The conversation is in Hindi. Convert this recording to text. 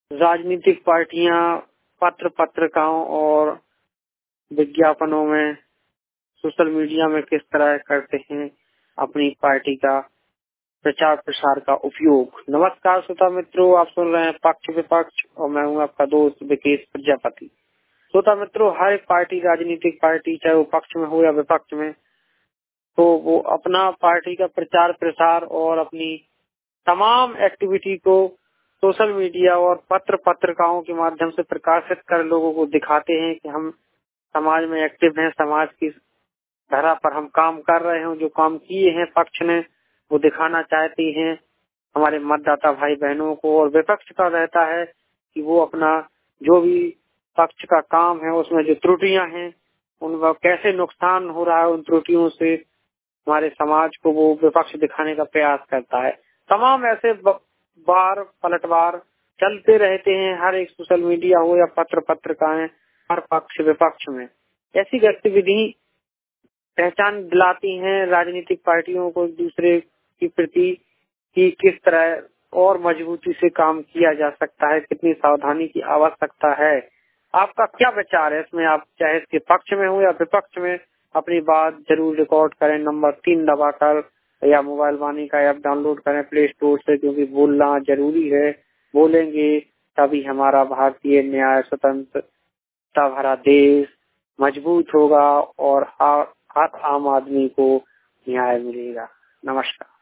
राजनीतिक पार्टियां पत्र पत्रिकाओं और विज्ञापनों में सोशल मीडिया में किस तरह करते हैं अपनी पार्टी का प्रचार प्रसार का उपयोग। नमस्कार श्रोता मित्रों, आप सुन रहे हैं पक्ष विपक्ष और मैं हूं आपका दोस्त विकेश प्रजापति। श्रोता मित्रों, हर एक पार्टी, राजनीतिक पार्टी, चाहे वो पक्ष में हो या विपक्ष में, तो वो अपना पार्टी का प्रचार प्रसार और अपनी तमाम एक्टिविटी को सोशल मीडिया और पत्र पत्रिकाओं के माध्यम से प्रकाशित कर लोगों को दिखाते हैं कि हम समाज में एक्टिव हैं, समाज की धरा पर हम काम कर रहे हैं। जो काम किए हैं पक्ष ने वो दिखाना चाहते हैं हमारे मतदाता भाई बहनों को। और विपक्ष का रहता है कि वो अपना जो भी पक्ष का काम है उसमें जो त्रुटियां हैं उनका कैसे नुकसान हो रहा है, उन त्रुटियों से हमारे समाज को वो विपक्ष दिखाने का प्रयास करता है। तमाम ऐसे बार पलटवार चलते रहते हैं हर एक सोशल मीडिया हो या पत्र पत्रिकाएं, हर पक्ष विपक्ष में ऐसी गतिविधि पहचान दिलाती हैं राजनीतिक पार्टियों को एक दूसरे के प्रति कि किस तरह और मजबूती से काम किया जा सकता है, कितनी सावधानी की आवश्यकता है। आपका क्या विचार है इसमें? आप चाहे इसके पक्ष में हो या विपक्ष में अपनी बात जरूर रिकॉर्ड करें। नंबर 3 दबाकर या मोबाइल वाणी का ऐप डाउनलोड करें प्ले स्टोर से, क्योंकि बोलना जरूरी है। बोलेंगे तभी हमारा भारतीय न्याय स्वतंत्रता भरा देश मजबूत होगा और हर आम आदमी को न्याय मिलेगा। नमस्कार।